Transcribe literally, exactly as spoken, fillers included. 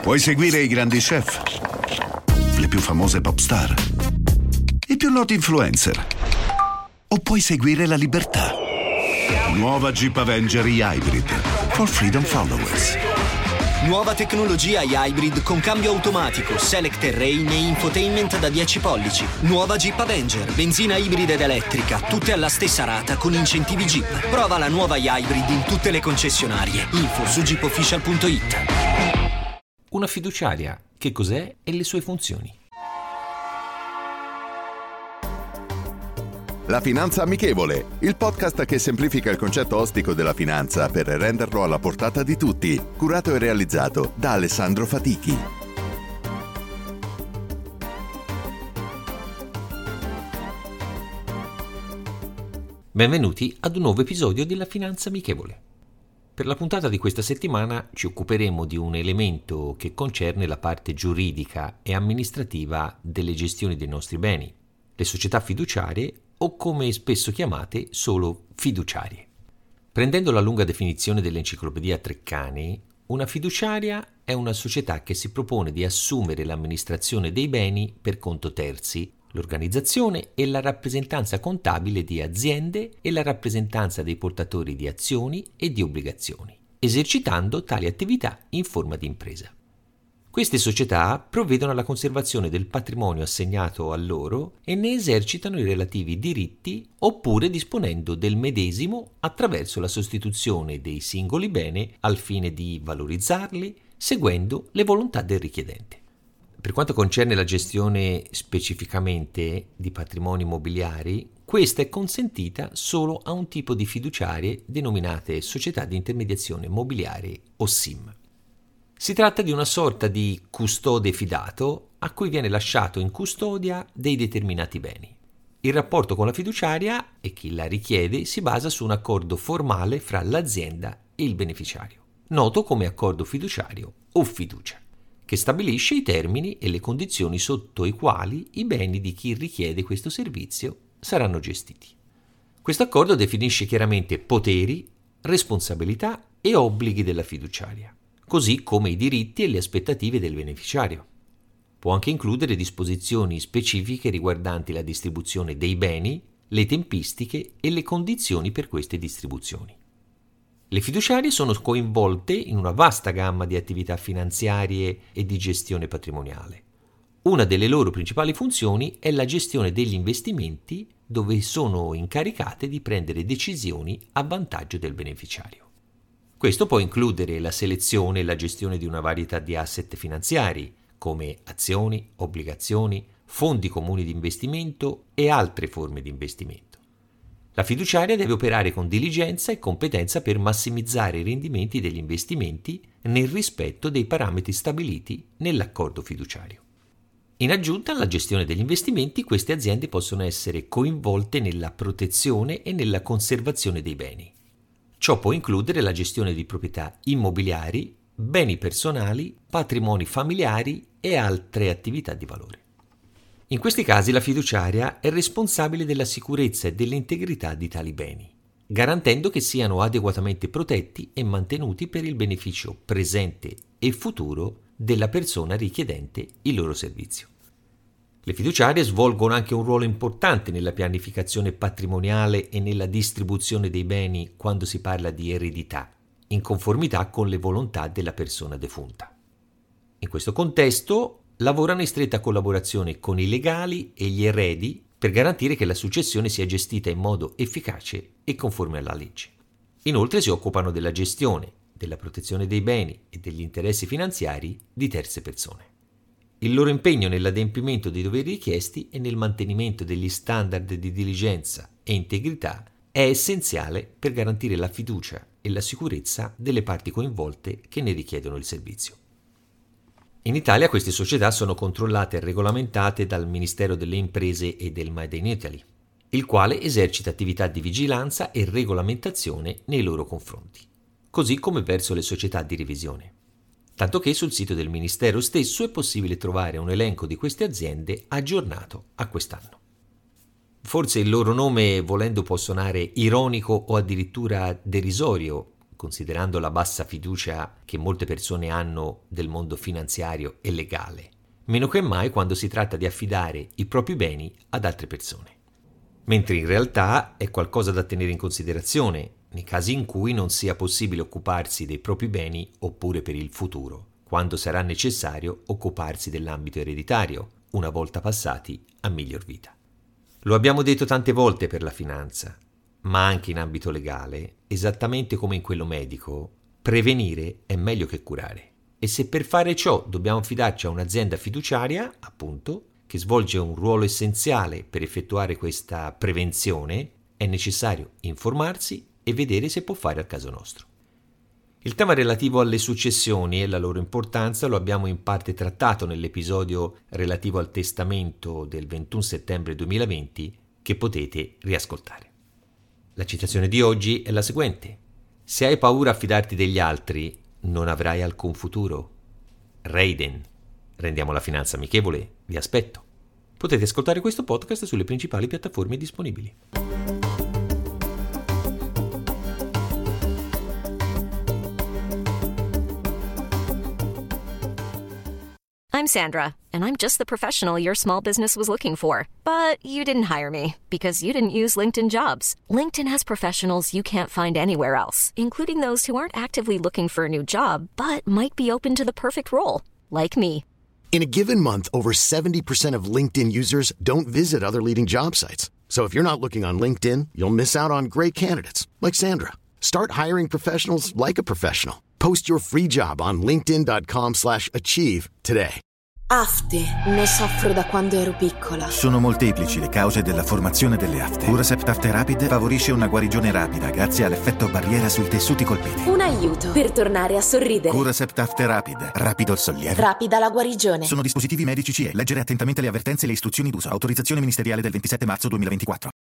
Vuoi seguire i grandi chef, le più famose pop star, i più noti influencer, o puoi seguire la libertà? Nuova Jeep Avenger Hybrid for Freedom Followers. Nuova tecnologia Hybrid con cambio automatico, Select Terrain e infotainment da dieci pollici. Nuova Jeep Avenger, benzina ibrida ed elettrica, tutte alla stessa rata con incentivi Jeep. Prova la nuova Hybrid in tutte le concessionarie. Info su jeep official punto it. Una fiduciaria, che cos'è e le sue funzioni? La Finanza Amichevole, il podcast che semplifica il concetto ostico della finanza per renderlo alla portata di tutti, curato e realizzato da Alessandro Fatichi. Benvenuti ad un nuovo episodio della Finanza Amichevole. Per la puntata di questa settimana ci occuperemo di un elemento che concerne la parte giuridica e amministrativa delle gestioni dei nostri beni, le società fiduciarie o come spesso chiamate solo fiduciarie. Prendendo la lunga definizione dell'enciclopedia Treccani, una fiduciaria è una società che si propone di assumere l'amministrazione dei beni per conto terzi, l'organizzazione e la rappresentanza contabile di aziende e la rappresentanza dei portatori di azioni e di obbligazioni, esercitando tali attività in forma di impresa. Queste società provvedono alla conservazione del patrimonio assegnato a loro e ne esercitano i relativi diritti oppure disponendo del medesimo attraverso la sostituzione dei singoli beni al fine di valorizzarli seguendo le volontà del richiedente. Per quanto concerne la gestione specificamente di patrimoni immobiliari, questa è consentita solo a un tipo di fiduciarie denominate società di intermediazione immobiliare o S I M. Si tratta di una sorta di custode fidato a cui viene lasciato in custodia dei determinati beni. Il rapporto con la fiduciaria e chi la richiede si basa su un accordo formale fra l'azienda e il beneficiario, noto come accordo fiduciario o fiducia, che stabilisce i termini e le condizioni sotto i quali i beni di chi richiede questo servizio saranno gestiti. Questo accordo definisce chiaramente poteri, responsabilità e obblighi della fiduciaria, così come i diritti e le aspettative del beneficiario. Può anche includere disposizioni specifiche riguardanti la distribuzione dei beni, le tempistiche e le condizioni per queste distribuzioni. Le fiduciarie sono coinvolte in una vasta gamma di attività finanziarie e di gestione patrimoniale. Una delle loro principali funzioni è la gestione degli investimenti, dove sono incaricate di prendere decisioni a vantaggio del beneficiario. Questo può includere la selezione e la gestione di una varietà di asset finanziari, come azioni, obbligazioni, fondi comuni di investimento e altre forme di investimento. La fiduciaria deve operare con diligenza e competenza per massimizzare i rendimenti degli investimenti nel rispetto dei parametri stabiliti nell'accordo fiduciario. In aggiunta alla gestione degli investimenti, queste aziende possono essere coinvolte nella protezione e nella conservazione dei beni. Ciò può includere la gestione di proprietà immobiliari, beni personali, patrimoni familiari e altre attività di valore. In questi casi la fiduciaria è responsabile della sicurezza e dell'integrità di tali beni, garantendo che siano adeguatamente protetti e mantenuti per il beneficio presente e futuro della persona richiedente il loro servizio. Le fiduciarie svolgono anche un ruolo importante nella pianificazione patrimoniale e nella distribuzione dei beni quando si parla di eredità, in conformità con le volontà della persona defunta. In questo contesto lavorano in stretta collaborazione con i legali e gli eredi per garantire che la successione sia gestita in modo efficace e conforme alla legge. Inoltre si occupano della gestione, della protezione dei beni e degli interessi finanziari di terze persone. Il loro impegno nell'adempimento dei doveri richiesti e nel mantenimento degli standard di diligenza e integrità è essenziale per garantire la fiducia e la sicurezza delle parti coinvolte che ne richiedono il servizio. In Italia queste società sono controllate e regolamentate dal Ministero delle Imprese e del Made in Italy, il quale esercita attività di vigilanza e regolamentazione nei loro confronti, così come verso le società di revisione. Tanto che sul sito del Ministero stesso è possibile trovare un elenco di queste aziende aggiornato a quest'anno. Forse il loro nome, volendo, può suonare ironico o addirittura derisorio, considerando la bassa fiducia che molte persone hanno del mondo finanziario e legale, meno che mai quando si tratta di affidare i propri beni ad altre persone. Mentre in realtà è qualcosa da tenere in considerazione nei casi in cui non sia possibile occuparsi dei propri beni oppure per il futuro, quando sarà necessario occuparsi dell'ambito ereditario, una volta passati a miglior vita. Lo abbiamo detto tante volte per la finanza, ma anche in ambito legale, esattamente come in quello medico, prevenire è meglio che curare. E se per fare ciò dobbiamo affidarci a un'azienda fiduciaria, appunto, che svolge un ruolo essenziale per effettuare questa prevenzione, è necessario informarsi e vedere se può fare al caso nostro. Il tema relativo alle successioni e la loro importanza lo abbiamo in parte trattato nell'episodio relativo al testamento del ventuno settembre duemilaventi che potete riascoltare. La citazione di oggi è la seguente: se hai paura a fidarti degli altri, non avrai alcun futuro. Reiden. Rendiamo la finanza amichevole, vi aspetto. Potete ascoltare questo podcast sulle principali piattaforme disponibili. I'm Sandra, and I'm just the professional your small business was looking for. But you didn't hire me because you didn't use LinkedIn Jobs. LinkedIn has professionals you can't find anywhere else, including those who aren't actively looking for a new job, but might be open to the perfect role, like me. In a given month, over seventy percent of LinkedIn users don't visit other leading job sites. So if you're not looking on LinkedIn, you'll miss out on great candidates like Sandra. Start hiring professionals like a professional. Post your free job on linkedin.com slash achieve today. Afte, ne soffro da quando ero piccola. Sono molteplici le cause della formazione delle afte. Curacept Afte Rapid favorisce una guarigione rapida grazie all'effetto barriera sui tessuti colpiti. Un aiuto per tornare a sorridere. Curacept Afte Rapid, rapido il sollievo. Rapida la guarigione. Sono dispositivi medici C E. Leggere attentamente le avvertenze e le istruzioni d'uso. Autorizzazione ministeriale del ventisette marzo duemilaventiquattro.